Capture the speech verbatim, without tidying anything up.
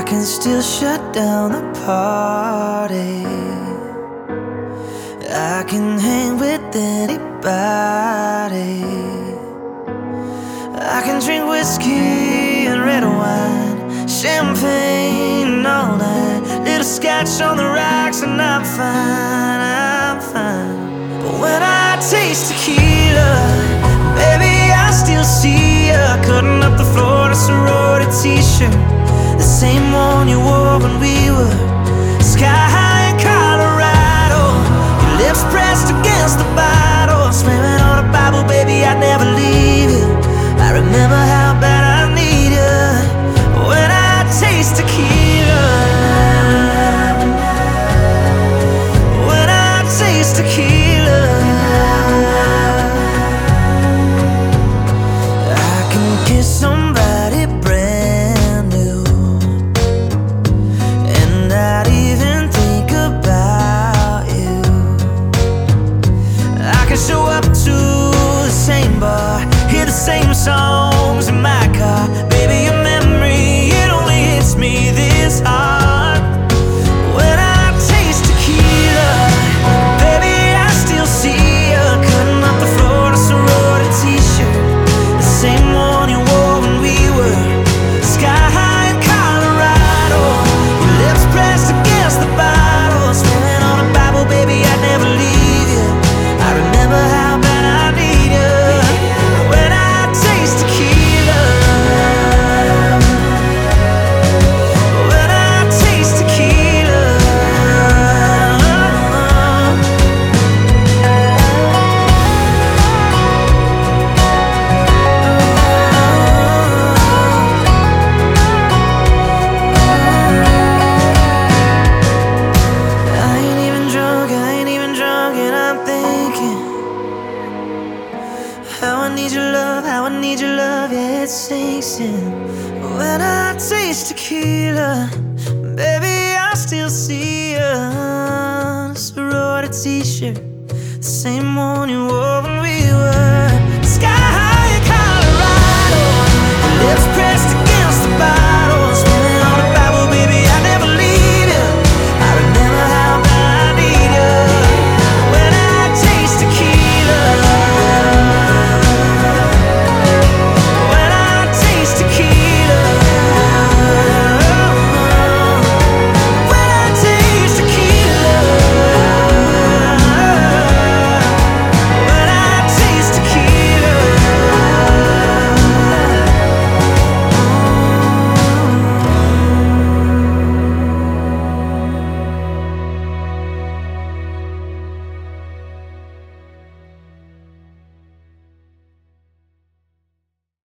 can still shut down the party. I can hang with anybody. I can drink whiskey and red wine, champagne all night, little scotch on the rocks, and I'm fine, I'm fine. But when I taste tequila, baby, I still see ya cutting up the Florida sorority t-shirt, the same one you wore when we were sky high in Colorado. Your lips pressed against the bottle, swearing on a Bible, baby, I'd never leave you. I remember how bad I need you when I taste tequila. When I taste tequila, I can kiss somebody brand new and not even think about you. I can show up to the same bar, hear the same songs in my car. Baby, your memory, it only hits me this hard. When I taste tequila, baby, I still see ya cutting up the Florida sorority t-shirt, the same one you wore when we were sky high in Colorado. Your lips pressed against the bottle, swearing on a Bible, baby, I'd never leave you. I remember how bad I need you when I taste tequila. When I taste tequila. I ain't even drunk, I ain't even drunk, and I'm thinking how I need your love, how I need your love, yeah, it sinks in. When I taste tequila, baby, I still see ya, sorority t-shirt, the same one you wore